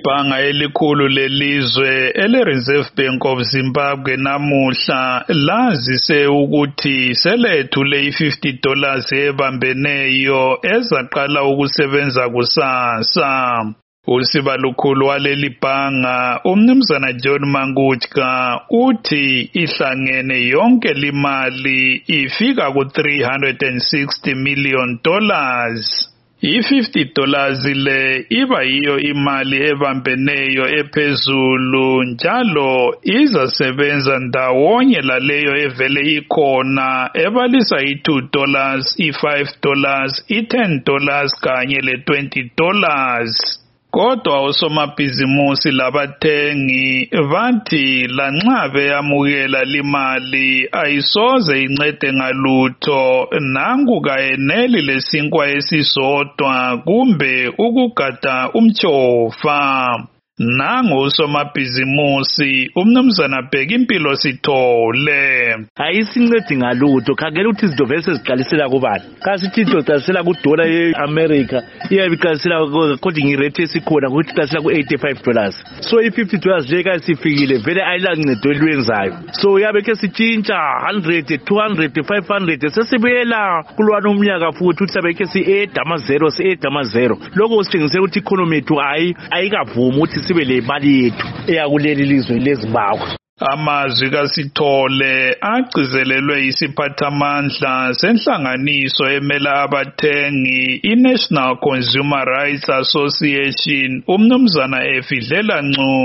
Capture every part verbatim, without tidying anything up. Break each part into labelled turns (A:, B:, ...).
A: Ibhanga elikhulu lelizwe ele-Reserve Bank of Zimbabwe namuhla lazise ukuthi selethule i-fifty dollars ebambeneyo ezaqala ukusebenza kusasa. Usibalukhulu waleli bhanga umnumzana John Mangutya uthi ihlangene yonke limali ifika ku three hundred sixty million dollars. I-fifty dollars le iba yiyo imali ebambeneyo ephezulu njalo izasebenza ndawonye laleyo evele ikhona ebalisa i-two dollars, i-five dollars, i-ten dollars kanye le-twenty dollars. Kodwa osomabhizimusi labathengi bathi lanxa beyamukela limali ayisoze incede ngalutho nangu kayeneli lesinkwa esisodwa kumbe ukugada umtshova. Nangu usomabhizimusi umnumzana Bhekimpilo Sithole.
B: Ayisincedi ngalutho khangela ukuthi izinto vele seziqalisela kubani. Kasithi into iqalisela ku dollar ye-America iyabe iqalisela according irate esikhona ukuthi iqalisela ku eighty-five dollars. So i-fifty dollars nje kasifikile vele ayilancedo elwenzayo. So yabe ke sitshintsha one hundred, two hundred, five hundred sesibuyela kulwana umnyaka futhi ukuthi sabe ke si-add ama-zero si-add ama-zero. Lokho sithengisela ukuthi economy yethu ayi ayikavumi ukuthi sibe le mali yethu eyakuleli lizwe leZimbabwe.
A: Amazwi kaSithole agcizelelwe isiphathamandla senhlanganiso emela abathengi i-National Consumer Rights Association umnumzana Efidlela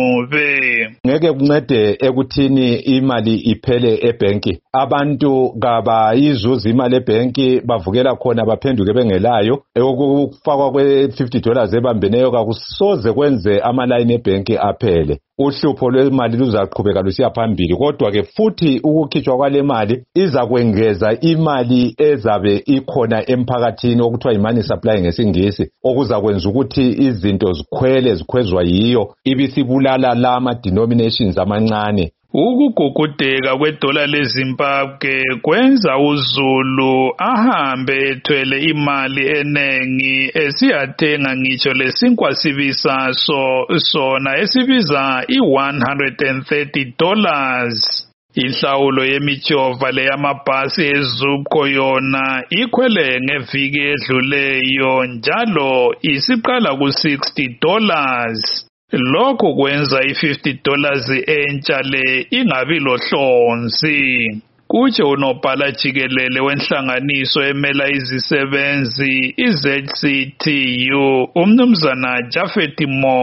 A: Ncube.
C: Ngeke kuncede ekuthini imali iphele ebhenki. Abantu kabayizuza imali ebhenki bavukela khona baphenduke bengelayo. Ukufakwa kwe-fifty dollars ebambeneyo kakusoze kwenze amalayini ebhenki aphele. Uhlupho lwemali luzaqhubeka lusiya phambili kodwa ke futhi ukukhitshwa kwale mali iza kwengeza imali ezabe ikhona emphakathini okuthiwa imali supply ngesingisi okuza kwenza ukuthi izinto zikhwele zikhwezwa yiyo ibisibulala lama denominations amancane.
A: Ukugugudeka kwedola leZimbabwe kwenza uZulu ahambe ethwele imali enengi esiyathenga ngitsho lesinkwa sibisaso sona esibiza i-one hundred thirty dollars. Inhlawulo yemitshova leyamabhasi eZUPCO yona ikhwele ngeviki edluleyo njalo isiqala ku sixty dollars. Lokho kwenza i-fifty dollars entsha le ingabi lohlonzi. Kutsho unobhala jikelele wenhlanganiso emela izisebenzi i-Z C T U umnumzana Jafet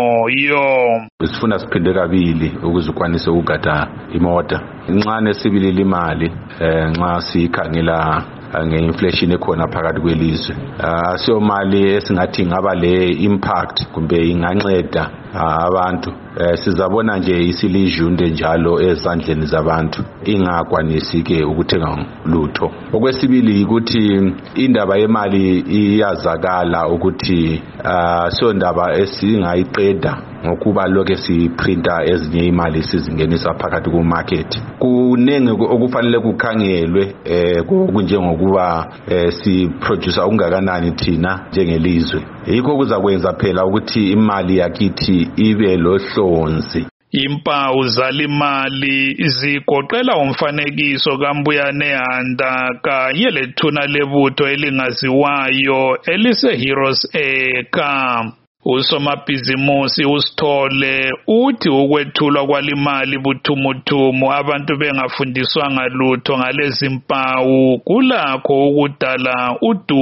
A: Moyo.
D: Sifuna siphinde kabili ukuze ukwanise ukugada imota. Incane sibilile imali nxa sikhangela nge-inflation ekhona phakathi kwelizwe. Asiyo mali esingathi ngaba le impact kumbe inganceda abantu. Sizabona nje isilijunde njalo ezandleni zabantu ingakwanisi ke ukuthenga lutho. Okwesibili ukuthi indaba yemali iyazakala ukuthi so ndaba esingayiqeda ngokuba lokho siprinta ezinye imali sizingenisa phakathi ku market. Kunenge okufanele kukhangelwe kunjengokuba si producer ungakanani thina njengelizwe. Yikho kuzakwenza phela ukuthi imali yakithi ibe lohlonzi.
A: Impawu zalimali zigoqela umfanekiso kaMbuyane Handa kanye lethuna lebutho elingaziwayo elise Heroes Acre. Usomabhizimusi uSithole uthi ukwethulwa kwalimali buthumuthumu abantu bengafundiswanga lutho ngalezi mpawu kulakho ukudala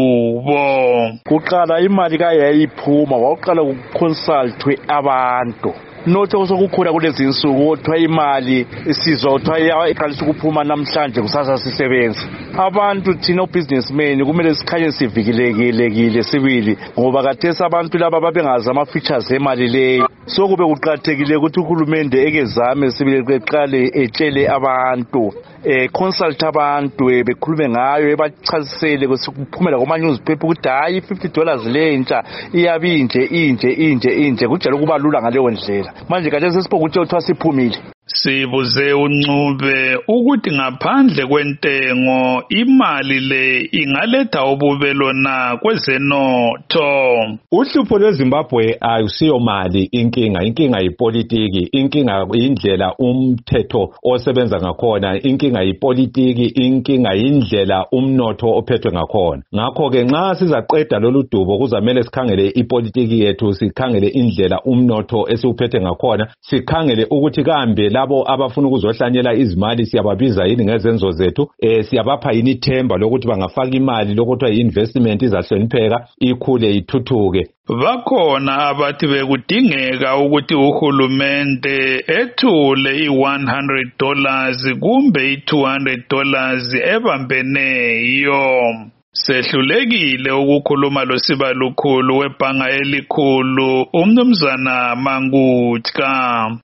A: udubo.
B: Kuqala imali kayayiphuma waqala ukuconsultwe abantu. Notho sokukhula kulezi insuku othiwa imali isizwa othiwa iqalisa ukuphuma namhlanje kusasa sisebenza. Abantu thina businessmen kumele sikhanye sivikilekile sibili ngoba kathesa abantu laba babengazi ama features emali leyo. So kube kuqhathekile ukuthi uhulumende ekezame sibili beqale etshele abantu eh consult abantu bekhulume ngayo ebachasisele kuphumela kuma newspaper ukuthi hayi fifty dollars lentsha iyabinje inje inje inje kujela kuba lula ngaleyo ndlela. Manje kade sesiphokuthe uthiwa siphumile.
A: Sibuze uNcube ukuthi ngaphandle kwentengo imali le ingaletha ububelona kwezenotho.
C: Uhlupho lweZimbabwe ayusiyo mali inkinga, inkinga yipolitiki, inkinga indlela umthetho osebenza ngakhona, inkinga yipolitiki, inkinga indlela umnotho ophethwe ngakhona. Ngakho ke nxa sizaqeda lolu dubo kuzamele sikhangele ipolitiki yethu, sikhangele indlela umnotho esiuphethe ngakhona, sikhangele ukuthi kambe labo abafuna ukuzohlanyela izimali siyababiza yini ngezenzo zethu, eh siyabapha yini ithemba lokuthi bangafaka imali lokuthiwa yi-investment izahlonipheka ikhule ithuthuke.
A: Bakhona abathi bekudingeka ukuthi uhulumende ethule i-one hundred dollars kumbe i-two hundred dollars ebambeneyo. Sehlulekile ukukhuluma losibalukhulu webhanga elikhulu uMnumzana Mangutka.